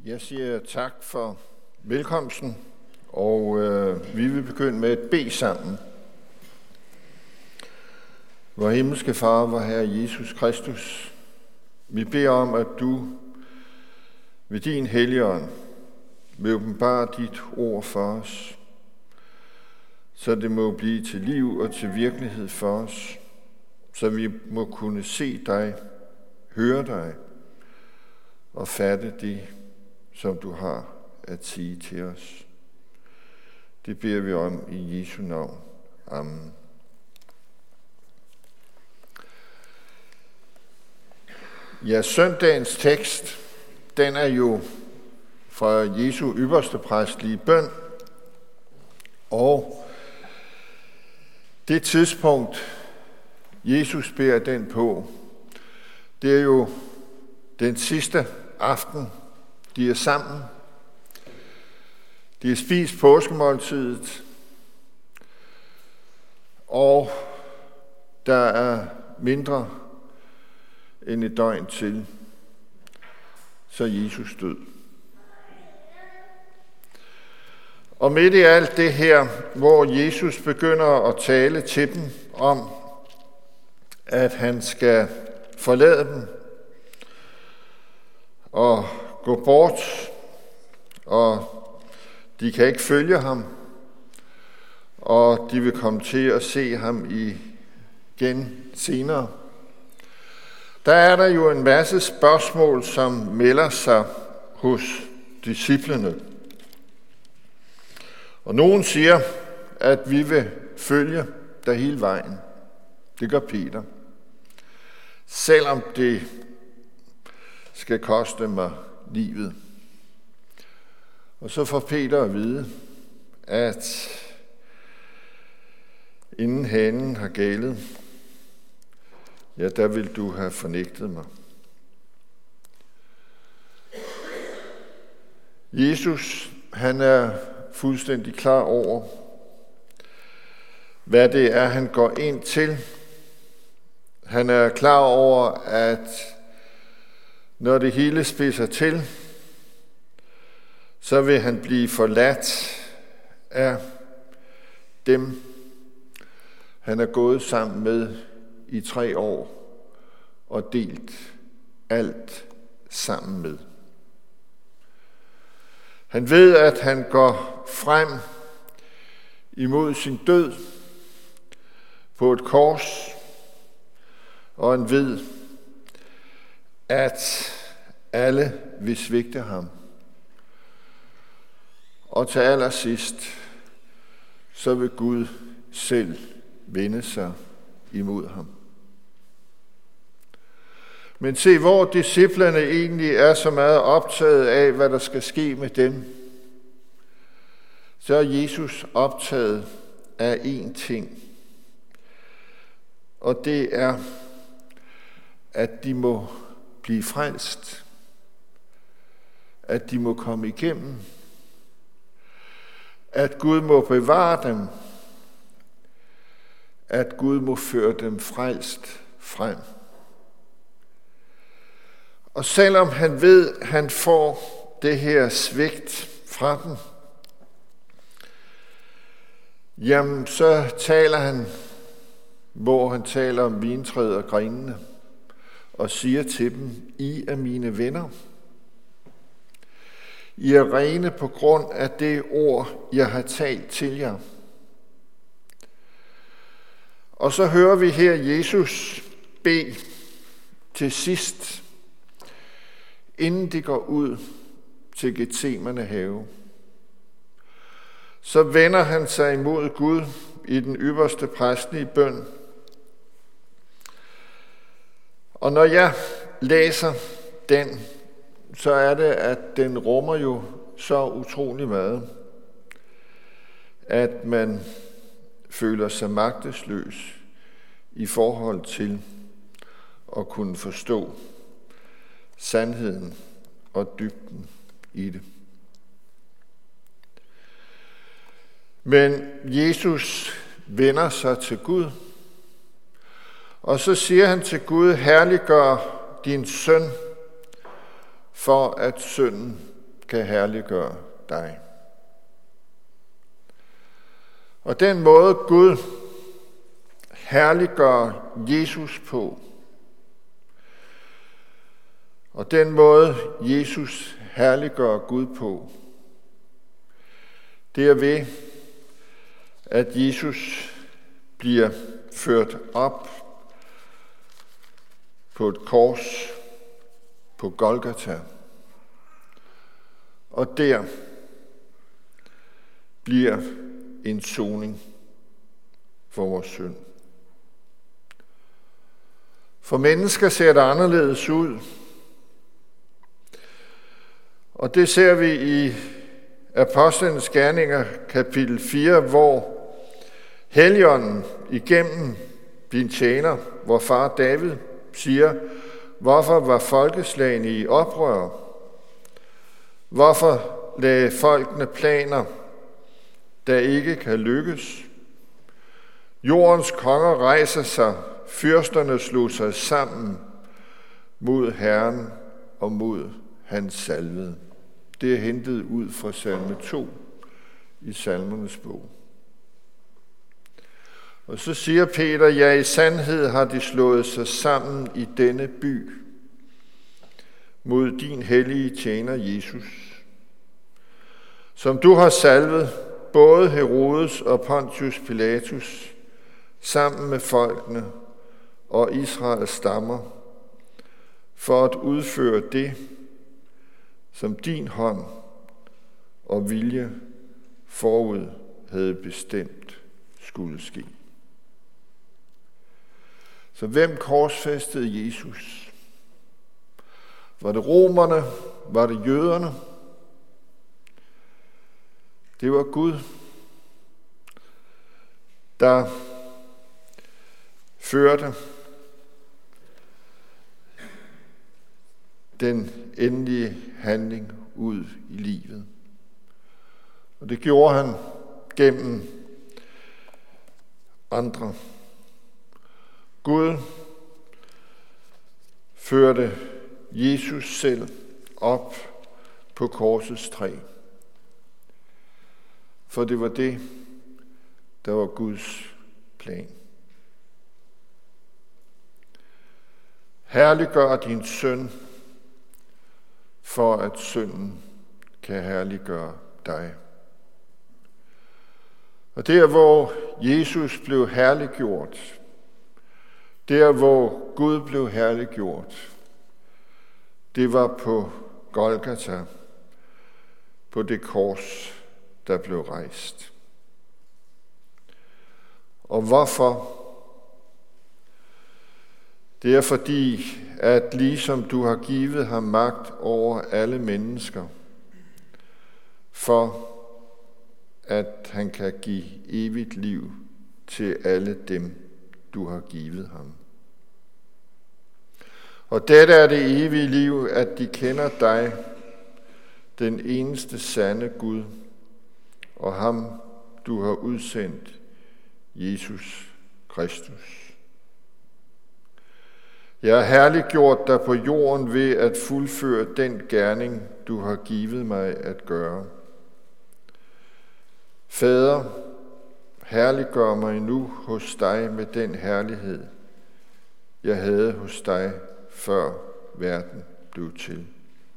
Jeg siger tak for velkomsten, og vi vil begynde med at bede sammen. Vor himmelske Far, vor Herre Jesus Kristus, vi beder om, at du ved din Helligånd vil åbenbare dit ord for os, så det må blive til liv og til virkelighed for os, så vi må kunne se dig, høre dig og fatte det, som du har at sige til os. Det beder vi om i Jesu navn. Amen. Ja, søndagens tekst, den er jo fra Jesu ypperste præstelige bøn, og det tidspunkt, Jesus beder den på, det er jo den sidste aften, de er sammen. De har spist påskemåltidet, og der er mindre end et døgn til, så Jesus død. Og midt i alt det her, hvor Jesus begynder at tale til dem om, at han skal forlade dem og gå bort, og de kan ikke følge ham, og de vil komme til at se ham igen senere. Der er der jo en masse spørgsmål, som melder sig hos disciplene. Og nogen siger, at vi vil følge der hele vejen. Det gør Peter. Selvom det skal koste mig livet. Og så får Peter at vide, at inden hanen har gælet, ja, der vil du have fornægtet mig. Jesus, han er fuldstændig klar over, hvad det er, han går ind til. Han er klar over, at når det hele spidser til, så vil han blive forladt af dem, han er gået sammen med i 3 år og delt alt sammen med. Han ved, at han går frem imod sin død på et kors, og han ved, at alle vil svigte ham. Og til allersidst, så vil Gud selv vende sig imod ham. Men se, hvor disciplerne egentlig er så meget optaget af, hvad der skal ske med dem, så er Jesus optaget af én ting. Og det er, at de må blive frelst. At de må komme igennem. At Gud må bevare dem. At Gud må føre dem frelst frem. Og selvom han ved, at han får det her svigt fra dem, jamen så taler han, hvor han taler om vintræet og grenene, og siger til dem, I er mine venner. I er rene på grund af det ord, jeg har talt til jer. Og så hører vi her Jesus bede til sidst, inden de går ud til Getsemane have. Så vender han sig imod Gud i den ypperste præstelige bøn. Og når jeg læser den, så er det, at den rummer jo så utrolig meget, at man føler sig magtesløs i forhold til at kunne forstå sandheden og dybden i det. Men Jesus vender sig til Gud, og så siger han til Gud, herliggør din søn, for at synden kan herliggøre dig. Og den måde Gud herliggør Jesus på, og den måde Jesus herliggør Gud på, det er ved, at Jesus bliver ført op på et kors på Golgata, og der bliver en soning for vores synd. For mennesker ser det anderledes ud, og det ser vi i Apostlenes Gerninger kapitel 4, hvor Helligånden igennem din tjener, vor far David, siger, hvorfor var folkeslagene i oprør? Hvorfor lagde folkene planer, der ikke kan lykkes? Jordens konger rejser sig, fyrsterne slog sig sammen mod Herren og mod hans salvede. Det er hentet ud fra salme 2 i salmernes bog. Og så siger Peter, ja, i sandhed har de slået sig sammen i denne by mod din hellige tjener Jesus, som du har salvet, både Herodes og Pontius Pilatus, sammen med folkene og Israels stammer, for at udføre det, som din hånd og vilje forud havde bestemt skulle ske. Så hvem korsfæstede Jesus? Var det romerne? Var det jøderne? Det var Gud, der førte den endelige handling ud i livet. Og det gjorde han gennem andre. Gud førte Jesus selv op på korsets træ. For det var det, der var Guds plan. Herliggør din søn, for at synden kan herliggøre dig. Og der, hvor Jesus blev herliggjort, der, hvor Gud blev herliggjort, det var på Golgata, på det kors, der blev rejst. Og hvorfor? Det er fordi, at ligesom du har givet ham magt over alle mennesker, for at han kan give evigt liv til alle dem, du har givet ham. Og dette er det evige liv, at de kender dig, den eneste sande Gud, og ham, du har udsendt, Jesus Kristus. Jeg har herliggjort dig på jorden ved at fuldføre den gerning, du har givet mig at gøre. Fader, herliggør mig nu hos dig med den herlighed, jeg havde hos dig, før verden blev til.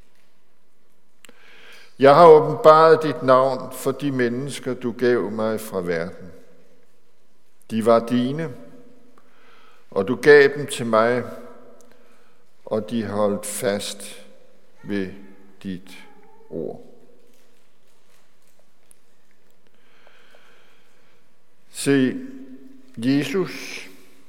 Jeg har åbenbaret dit navn for de mennesker, du gav mig fra verden. De var dine, og du gav dem til mig, og de holdt fast ved dit ord. Se, Jesus,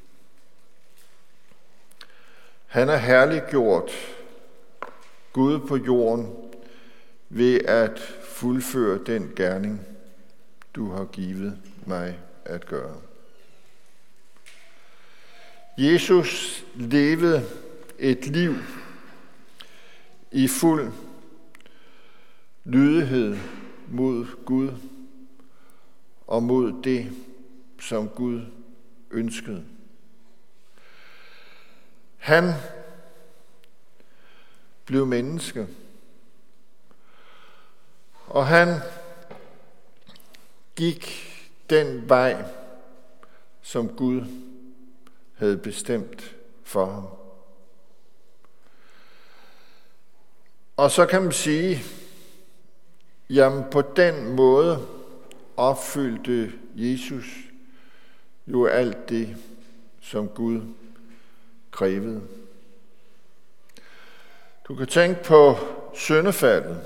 han er herliggjort Gud på jorden ved at fuldføre den gerning, du har givet mig at gøre. Jesus levede et liv i fuld lydighed mod Gud og mod det, som Gud ønskede. Han blev menneske, Og han gik den vej, som Gud havde bestemt for ham. Og så kan man sige, jamen på den måde opfyldte Jesus jo alt det, som Gud krævede. Du kan tænke på syndefaldet.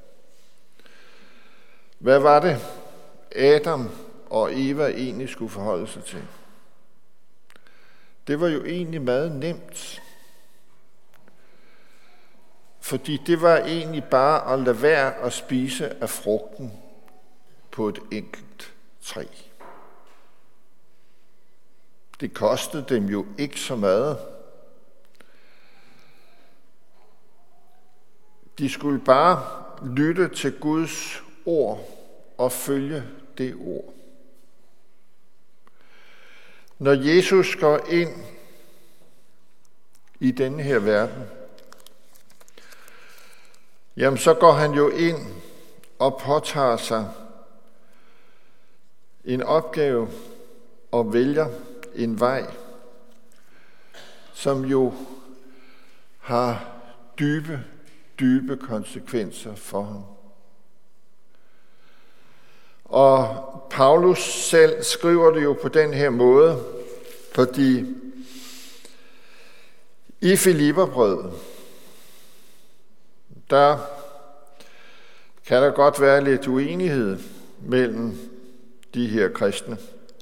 Hvad var det, Adam og Eva egentlig skulle forholde sig til? Det var jo egentlig meget nemt. Fordi det var egentlig bare at lade være at spise af frugten på et enkelt træ. Det kostede dem jo ikke så meget. De skulle bare lytte til Guds ord og følge det ord. Når Jesus går ind i denne her verden, jamen så går han jo ind og påtager sig en opgave og vælger en vej, som jo har dybe konsekvenser for ham. Og Paulus selv skriver det jo på den her måde, fordi i Filipperbrevet, der kan der godt være lidt uenighed mellem de her kristne.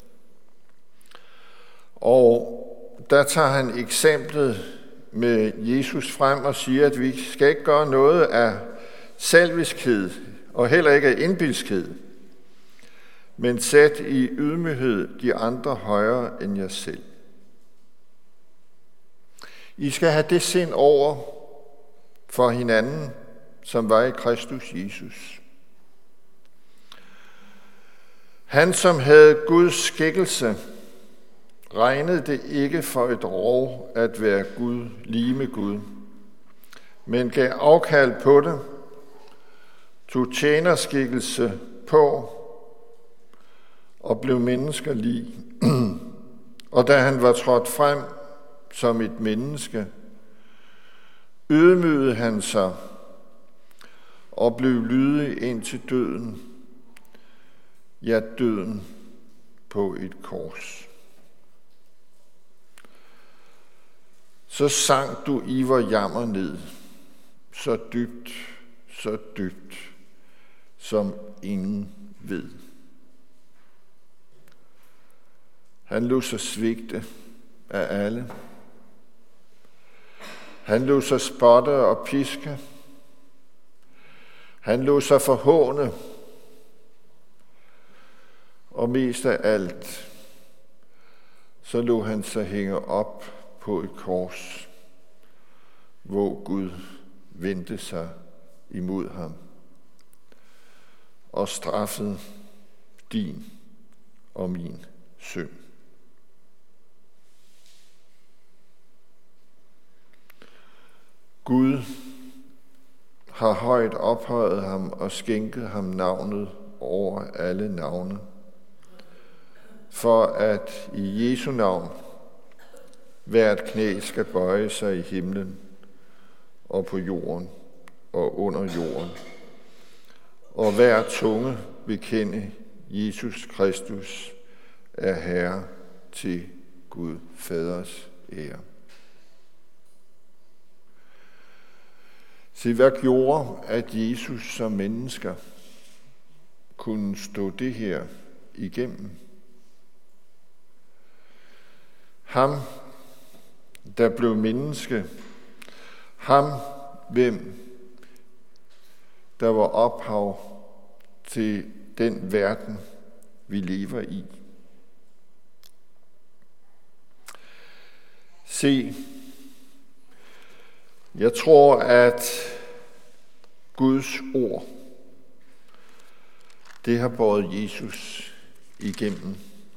Og der tager han eksemplet med Jesus frem og siger, at vi skal ikke gøre noget af selviskhed og heller ikke af indbilskhed, men sæt i ydmyghed de andre højere end jer selv. I skal have det sind over for hinanden, som var i Kristus Jesus. Han, som havde Guds skikkelse, regnede det ikke for et rov at være Gud lige med Gud, men gav afkald på det, tog tjenerskikkelse på og blev menneskelig. Og da han var trådt frem som et menneske, ydmygede han sig og blev lydig indtil døden, ja, døden på et kors. Så sank du i vor jammer ned, så dybt, som ingen ved. Han lod sig svigte af alle. Han lod sig spotte og piske. Han lod sig forhåne. Og mest af alt, så lod han sig hænge op på et kors, hvor Gud vendte sig imod ham og straffede din og min synd. Gud har højt ophøjet ham og skænket ham navnet over alle navne, for at i Jesu navn hvert knæ skal bøje sig i himlen og på jorden og under jorden, og hver tunge bekende Jesus Kristus er Herre til Gud Faders ære. Se, hvad gjorde, at Jesus som mennesker kunne stå det her igennem? Ham, der blev menneske. Ham, hvem der var ophav til den verden, vi lever i. Se, jeg tror, at Guds ord, det har båret Jesus igennem.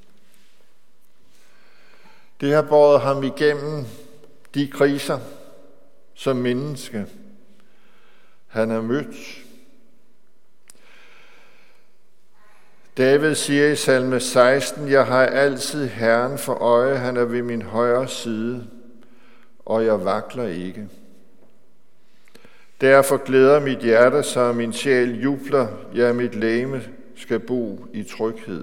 Det har båret ham igennem de kriser som menneske, han har mødt. David siger i salme 16, jeg har altid Herren for øje, han er ved min højre side, og jeg vakler ikke. Derfor glæder mit hjerte sig, og min sjæl jubler, ja, mit legeme skal bo i tryghed.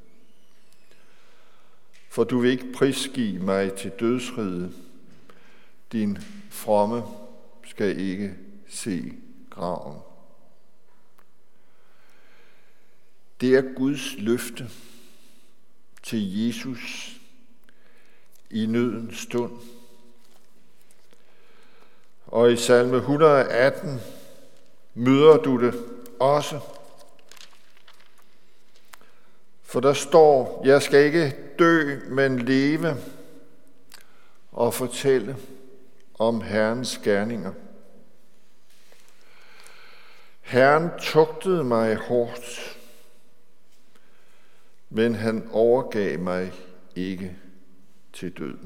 For du vil ikke prisgive mig til dødsriget, din fromme skal ikke se graven. Det er Guds løfte til Jesus i nødens stund. Og i salme 118 møder du det også. For der står, jeg skal ikke dø, men leve og fortælle om Herrens gerninger. Herren tugtede mig hårdt, men han overgav mig ikke til døden.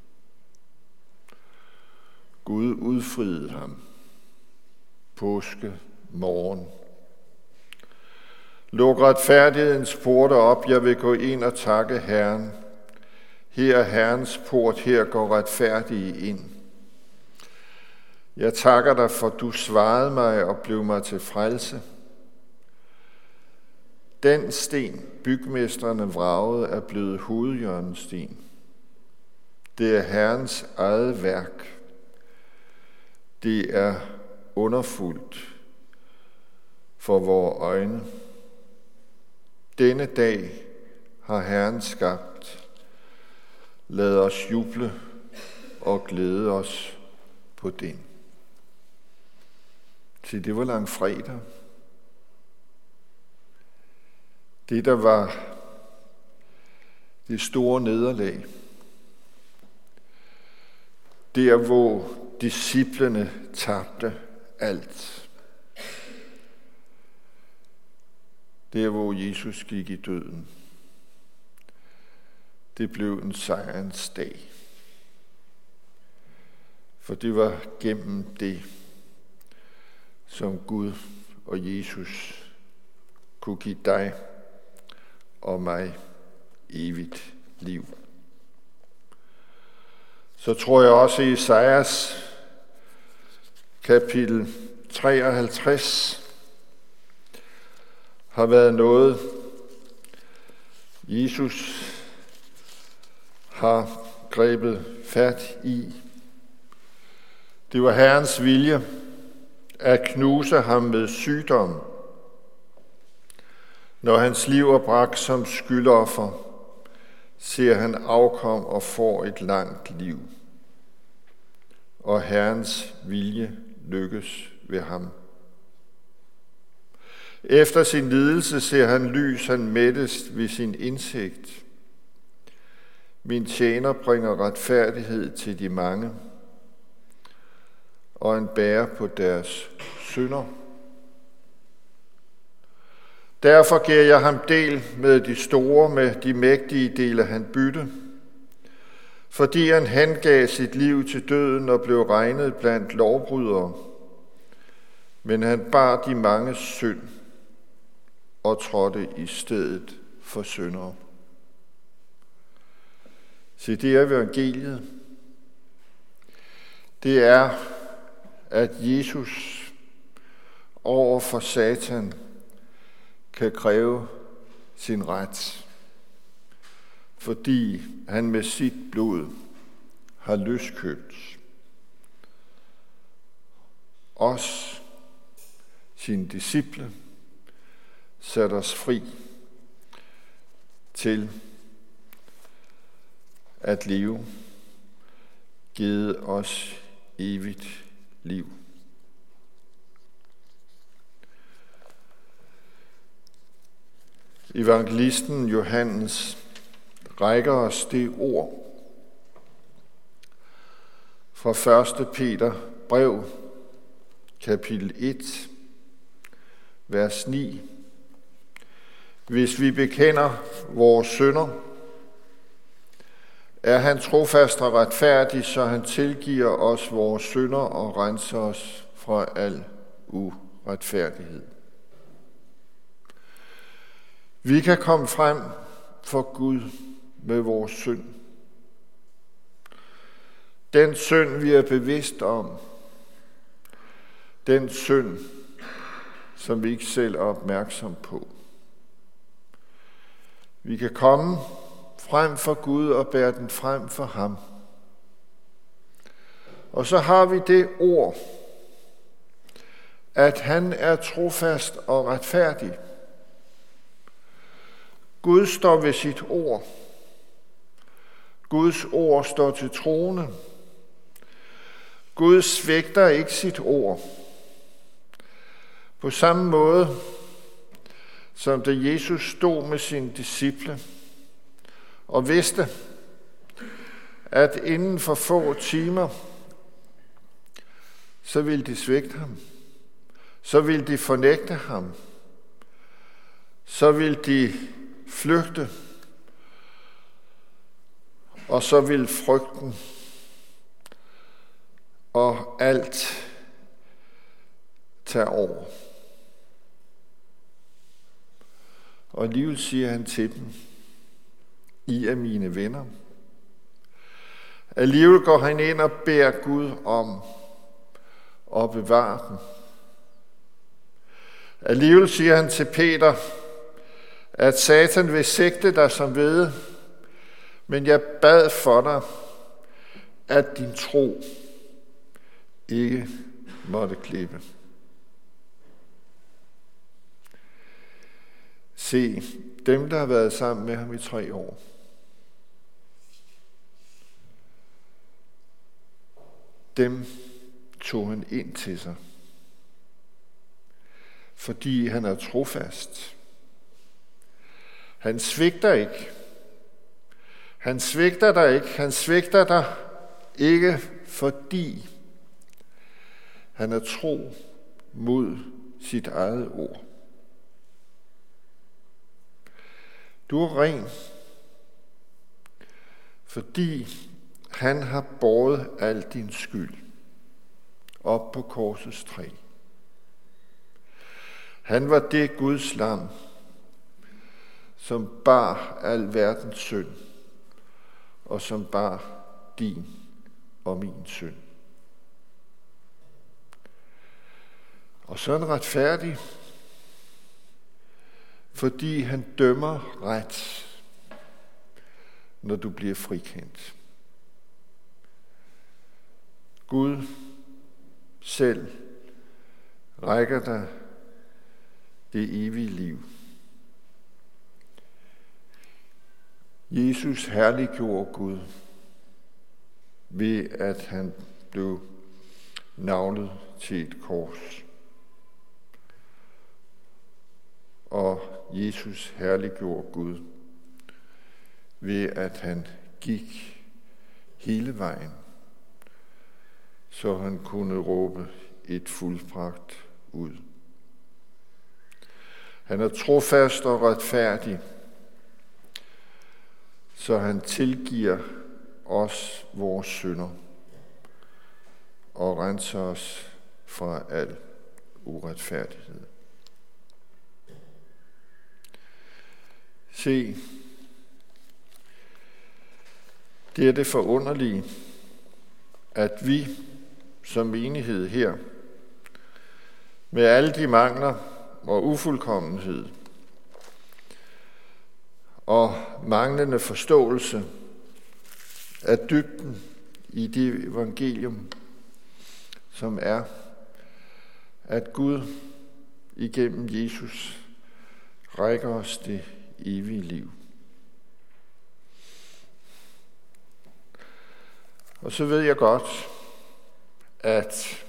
Gud udfriede ham påske morgen. Luk retfærdighedens porter op, jeg vil gå ind og takke Herren. Her er Herrens port, her går retfærdige ind. Jeg takker dig, for du svarede mig og blev mig til frelse. Den sten, bygmestrene vragede, er blevet hovedhjørnesten. Det er Herrens eget værk. Det er underfuldt for vore øjne. Denne dag har Herren skabt. Lad os juble og glæde os på den. Til det var langfredag. Det, der var det store nederlag. Der, hvor disciplene tabte alt. Der, hvor Jesus gik i døden. Det blev en sejrens dag. For det var gennem det, som Gud og Jesus kunne give dig og mig evigt liv. Så tror jeg også i Esajas kapitel 53 har været noget, Jesus har grebet fat i. Det var Herrens vilje at knuse ham med sygdom, når hans liv er bragt som skyldoffer, ser han afkom og får et langt liv. Og Herrens vilje lykkes ved ham. Efter sin lidelse ser han lys, han mættes ved sin indsigt. Min tjener bringer retfærdighed til de mange, og en bærer på deres synder. Derfor giver jeg ham del med de store, med de mægtige dele han bytte, fordi han hengav sit liv til døden og blev regnet blandt lovbrydere. Men han bar de mange synd og trådte i stedet for syndere. Se, det er evangeliet. Det er, at Jesus over for Satan kan kræve sin ret, fordi han med sit blod har løskøbt os, sine disciple, sat os fri til at leve, givet os evigt liv. Evangelisten Johannes rækker os det ord fra 1. Peter brev, kapitel 1, vers 9. Hvis vi bekender vores synder, er han trofast og retfærdig, så han tilgiver os vores synder og renser os fra al uretfærdighed. Vi kan komme frem for Gud med vores synd. Den synd, vi er bevidst om. Den synd, som vi ikke selv er opmærksom på. Vi kan komme frem for Gud og bære den frem for ham. Og så har vi det ord, at han er trofast og retfærdig. Gud står ved sit ord. Guds ord står til troende. Gud svigter ikke sit ord. På samme måde, som da Jesus stod med sine disciple og vidste, at inden for få timer, så ville de svigte ham. Så ville de fornægte ham. Så ville de flygte. Og så ville frygten og alt tage over. Og alligevel siger han til dem, I er mine venner. Alligevel går han ind og beder Gud om at bevare dem. Alligevel siger han til Peter, at Satan vil sigte dig som hvede, men jeg bad for dig, at din tro ikke måtte klippe. Se, dem der har været sammen med ham i 3 år, dem tog han ind til sig, fordi han er trofast. Han svigter ikke. Han svigter dig ikke. Han svigter dig ikke, fordi han er tro mod sit eget ord. Du er ren, fordi han har båret al din skyld op på korsets træ. Han var det Guds lam, som bar al verdens synd, og som bar din og min synd. Og så er han retfærdig, fordi han dømmer ret, når du bliver frikendt. Gud selv rækker dig det evige liv. Jesus herliggjorde Gud ved, at han blev naglet til et kors. Og Jesus herliggjorde Gud ved, at han gik hele vejen, så han kunne råbe et fuldbragt ud. Han er trofast og retfærdig, så han tilgiver os vores synder og renser os fra al uretfærdighed. Se, det er det forunderlige, at vi som menighed her, med alle de mangler og ufuldkommenhed og manglende forståelse af dybden i det evangelium, som er, at Gud igennem Jesus rækker os det evige liv. Og så ved jeg godt, at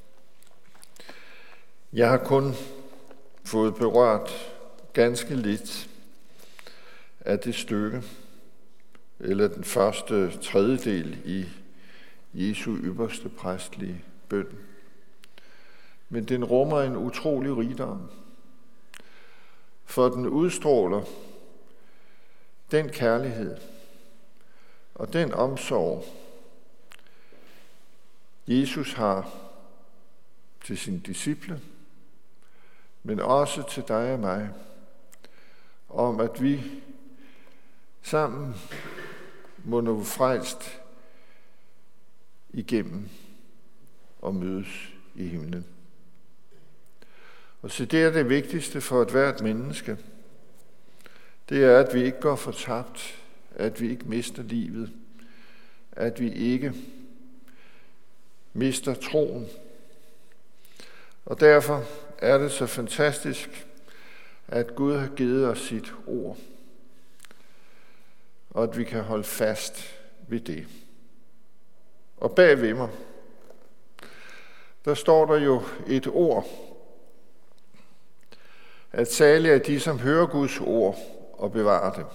jeg har kun fået berørt ganske lidt af det stykke, eller den første tredjedel i Jesu ypperste præstelige bøn. Men den rummer en utrolig rigdom, for den udstråler den kærlighed og den omsorg, Jesus har til sine disciple, men også til dig og mig, om, at vi sammen må nå frelst igennem og mødes i himlen. Og så det er det vigtigste for ethvert menneske. Det er, at vi ikke går fortabt, at vi ikke mister livet, at vi ikke mister troen. Og derfor er det så fantastisk, at Gud har givet os sit ord, og at vi kan holde fast ved det. Og bag ved mig, der står der jo et ord, at salige er de, som hører Guds ord og bevarer det.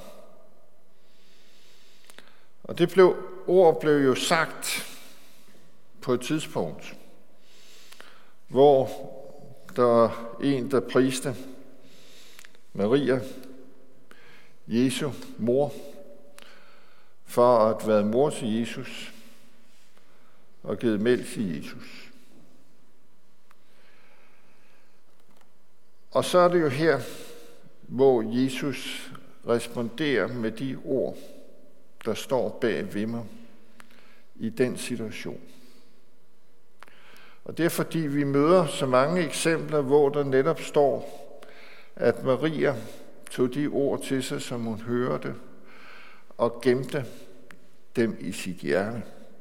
Og det ord blev jo sagt på et tidspunkt, hvor der var en, der priste Maria, Jesu mor, for at være mor til Jesus og givet mælk til Jesus. Og så er det jo her, hvor Jesus responderer med de ord, der står bag ved mig i den situation. Og det er fordi, vi møder så mange eksempler, hvor der netop står, at Maria tog de ord til sig, som hun hørte, og gemte dem i sit hjerte.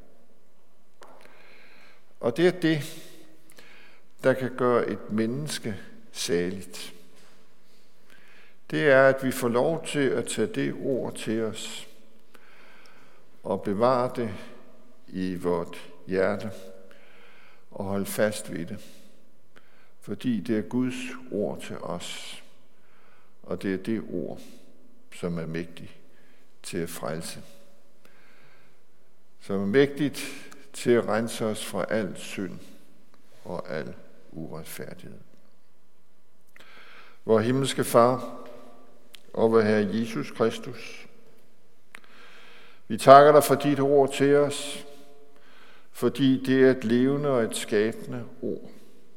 Og det er det, der kan gøre et menneske saligt. Det er, at vi får lov til at tage det ord til os og bevare det i vort hjerte og holde fast ved det. Fordi det er Guds ord til os, og det er det ord, som er mægtigt til at frelse. Som er mægtigt til at rense os fra al synd og al uretfærdighed. Vor himmelske Far og vor Herre Jesus Kristus, vi takker dig for dit ord til os, fordi det er et levende og et skabende ord.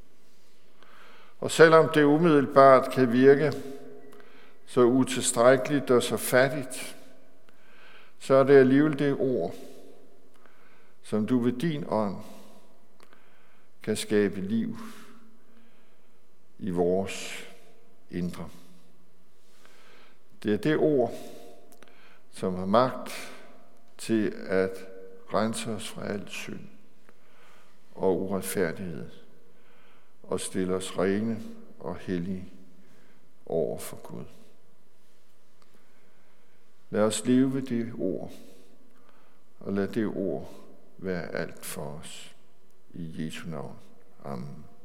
Og selvom det umiddelbart kan virke så utilstrækkeligt og så fattigt, så er det alligevel det ord, som du ved din ånd kan skabe liv i vores indre. Det er det ord, som har magt til at rense os fra al synd og uretfærdighed og stille os rene og hellige over for Gud. Lad os leve ved det ord, og lad det ord være alt for os. I Jesu navn. Amen.